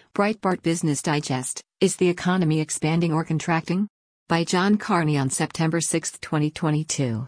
Breitbart Business Digest: Is the economy expanding or contracting? By John Carney on September 6, 2022.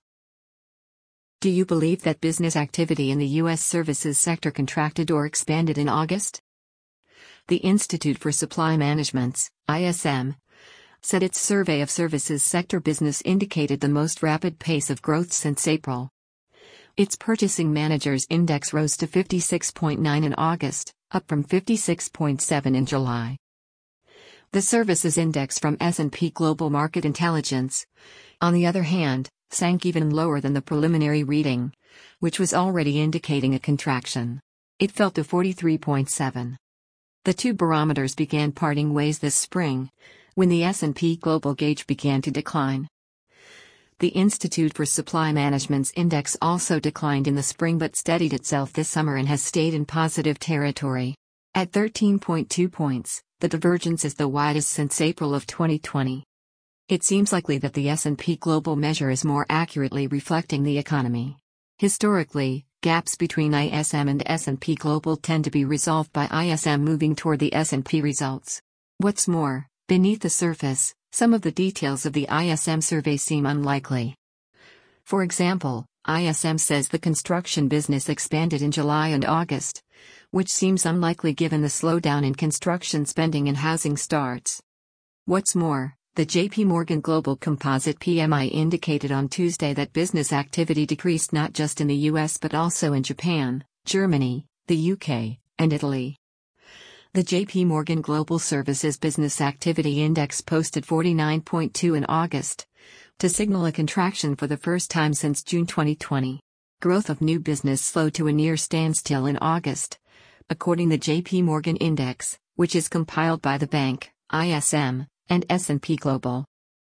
Do you believe that business activity in the U.S. services sector contracted or expanded in August? The Institute for Supply Management's ISM said its survey of services sector business indicated the most rapid pace of growth since April. Its Purchasing Managers Index rose to 56.9 in August, up from 56.7 in July. The Services Index from S&P Global Market Intelligence, on the other hand, sank even lower than the preliminary reading, which was already indicating a contraction. It fell to 43.7. The two barometers began parting ways this spring, when the S&P Global gauge began to decline. The Institute for Supply Management's index also declined in the spring but steadied itself this summer and has stayed in positive territory. At 13.2 points, the divergence is the widest since April of 2020. It seems likely that the S&P Global measure is more accurately reflecting the economy. Historically, gaps between ISM and S&P Global tend to be resolved by ISM moving toward the S&P results. What's more, beneath the surface, some of the details of the ISM survey seem unlikely. For example, ISM says the construction business expanded in July and August, which seems unlikely given the slowdown in construction spending and housing starts. What's more, the J.P. Morgan Global Composite PMI indicated on Tuesday that business activity decreased not just in the U.S. but also in Japan, Germany, the U.K., and Italy. The J.P. Morgan Global Services Business Activity Index posted 49.2 in August, to signal a contraction for the first time since June 2020. Growth of new business slowed to a near standstill in August, according to the J.P. Morgan Index, which is compiled by the bank, ISM, and S&P Global.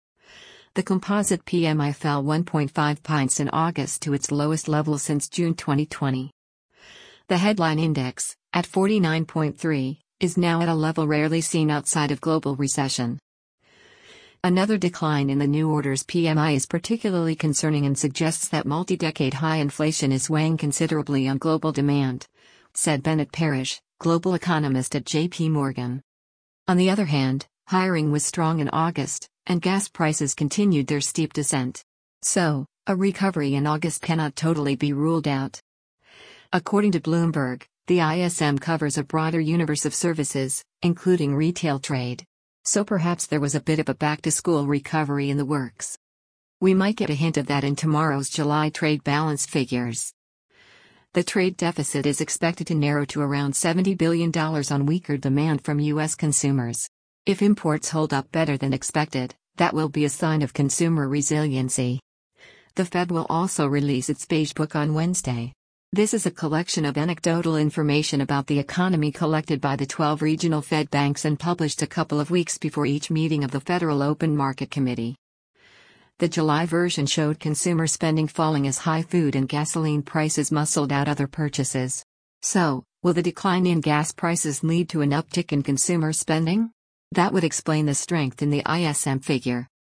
The composite PMI fell 1.5 points in August to its lowest level since June 2020. The headline index, at 49.3, is now at a level rarely seen outside of global recession. Another decline in the new orders PMI is particularly concerning and suggests that multi-decade high inflation is weighing considerably on global demand, said Bennett Parrish, global economist at J.P. Morgan. On the other hand, hiring was strong in August, and gas prices continued their steep descent. So, a recovery in August cannot totally be ruled out. According to Bloomberg, the ISM covers a broader universe of services, including retail trade. So perhaps there was a bit of a back-to-school recovery in the works. We might get a hint of that in tomorrow's July trade balance figures. The trade deficit is expected to narrow to around $70 billion on weaker demand from U.S. consumers. If imports hold up better than expected, that will be a sign of consumer resiliency. The Fed will also release its Beige Book on Wednesday. This is a collection of anecdotal information about the economy collected by the 12 regional Fed banks and published a couple of weeks before each meeting of the Federal Open Market Committee. The July version showed consumer spending falling as high food and gasoline prices muscled out other purchases. So, will the decline in gas prices lead to an uptick in consumer spending? That would explain the strength in the ISM figure.